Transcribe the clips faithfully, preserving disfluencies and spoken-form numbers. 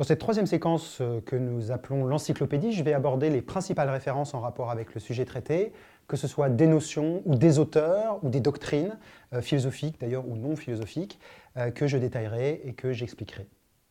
Dans cette troisième séquence euh, que nous appelons l'encyclopédie, je vais aborder les principales références en rapport avec le sujet traité, que ce soit des notions ou des auteurs ou des doctrines, euh, philosophiques d'ailleurs ou non philosophiques, euh, que je détaillerai et que j'expliquerai.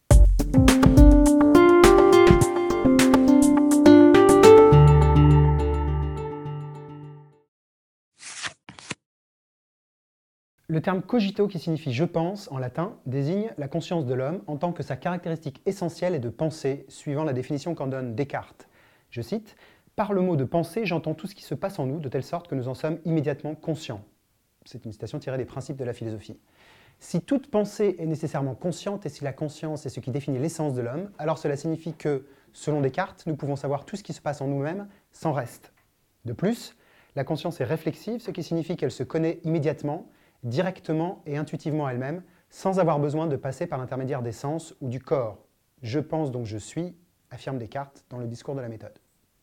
Le terme cogito, qui signifie « je pense » en latin, désigne la conscience de l'homme en tant que sa caractéristique essentielle est de penser, suivant la définition qu'en donne Descartes. Je cite « Par le mot de penser, j'entends tout ce qui se passe en nous, de telle sorte que nous en sommes immédiatement conscients. » C'est une citation tirée des principes de la philosophie. Si toute pensée est nécessairement consciente et si la conscience est ce qui définit l'essence de l'homme, alors cela signifie que, selon Descartes, nous pouvons savoir tout ce qui se passe en nous-mêmes sans reste. De plus, la conscience est réflexive, ce qui signifie qu'elle se connaît immédiatement, directement et intuitivement elle-même, sans avoir besoin de passer par l'intermédiaire des sens ou du corps. « Je pense donc je suis », affirme Descartes dans le discours de la méthode.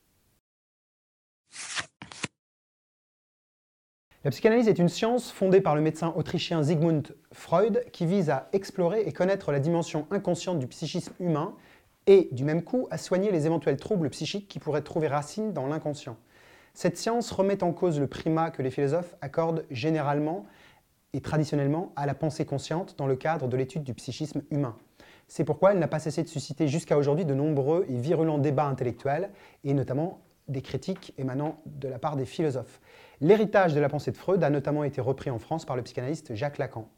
La psychanalyse est une science fondée par le médecin autrichien Sigmund Freud qui vise à explorer et connaître la dimension inconsciente du psychisme humain et, du même coup, à soigner les éventuels troubles psychiques qui pourraient trouver racine dans l'inconscient. Cette science remet en cause le primat que les philosophes accordent généralement et traditionnellement à la pensée consciente dans le cadre de l'étude du psychisme humain. C'est pourquoi elle n'a pas cessé de susciter jusqu'à aujourd'hui de nombreux et virulents débats intellectuels, et notamment des critiques émanant de la part des philosophes. L'héritage de la pensée de Freud a notamment été repris en France par le psychanalyste Jacques Lacan.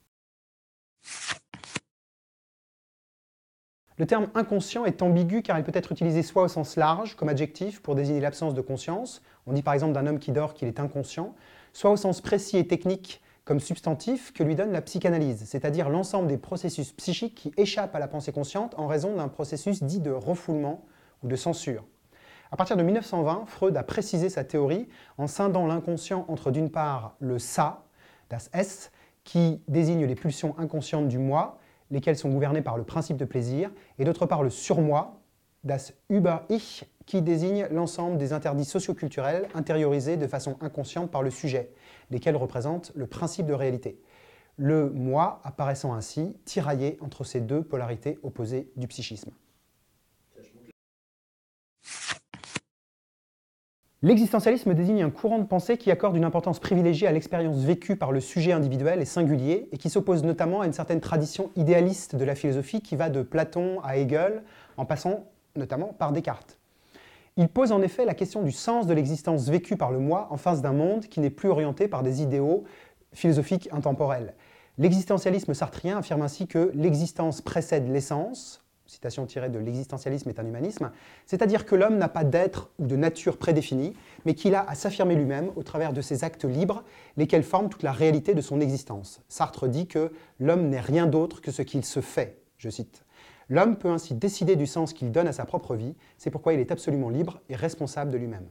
Le terme inconscient est ambigu car il peut être utilisé soit au sens large, comme adjectif, pour désigner l'absence de conscience, on dit par exemple d'un homme qui dort qu'il est inconscient, soit au sens précis et technique, comme substantif que lui donne la psychanalyse, c'est-à-dire l'ensemble des processus psychiques qui échappent à la pensée consciente en raison d'un processus dit de refoulement ou de censure. À partir de mille neuf cent vingt, Freud a précisé sa théorie en scindant l'inconscient entre d'une part le Ça, das Es, qui désigne les pulsions inconscientes du moi, lesquelles sont gouvernées par le principe de plaisir, et d'autre part le surmoi, das Über-Ich, qui désigne l'ensemble des interdits socioculturels intériorisés de façon inconsciente par le sujet, lesquels représentent le principe de réalité. Le moi apparaissant ainsi tiraillé entre ces deux polarités opposées du psychisme. L'existentialisme désigne un courant de pensée qui accorde une importance privilégiée à l'expérience vécue par le sujet individuel et singulier et qui s'oppose notamment à une certaine tradition idéaliste de la philosophie qui va de Platon à Hegel, en passant notamment par Descartes. Il pose en effet la question du sens de l'existence vécue par le moi en face d'un monde qui n'est plus orienté par des idéaux philosophiques intemporels. L'existentialisme sartrien affirme ainsi que l'existence précède l'essence, citation tirée de l'existentialisme est un humanisme, c'est-à-dire que l'homme n'a pas d'être ou de nature prédéfinie, mais qu'il a à s'affirmer lui-même au travers de ses actes libres, lesquels forment toute la réalité de son existence. Sartre dit que l'homme n'est rien d'autre que ce qu'il se fait, je cite. L'homme peut ainsi décider du sens qu'il donne à sa propre vie, c'est pourquoi il est absolument libre et responsable de lui-même.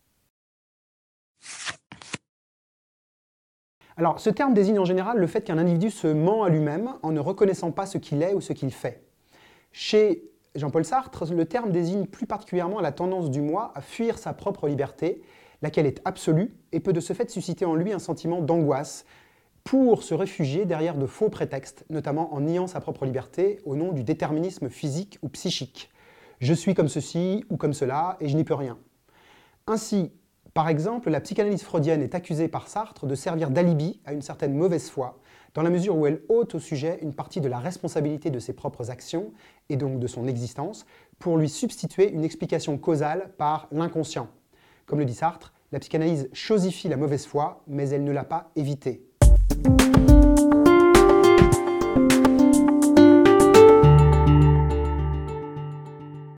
Alors, ce terme désigne en général le fait qu'un individu se ment à lui-même en ne reconnaissant pas ce qu'il est ou ce qu'il fait. Chez Jean-Paul Sartre, le terme désigne plus particulièrement la tendance du moi à fuir sa propre liberté, laquelle est absolue et peut de ce fait susciter en lui un sentiment d'angoisse, pour se réfugier derrière de faux prétextes, notamment en niant sa propre liberté au nom du déterminisme physique ou psychique. Je suis comme ceci ou comme cela et je n'y peux rien. Ainsi, par exemple, la psychanalyse freudienne est accusée par Sartre de servir d'alibi à une certaine mauvaise foi, dans la mesure où elle ôte au sujet une partie de la responsabilité de ses propres actions, et donc de son existence, pour lui substituer une explication causale par l'inconscient. Comme le dit Sartre, la psychanalyse chosifie la mauvaise foi, mais elle ne l'a pas évitée.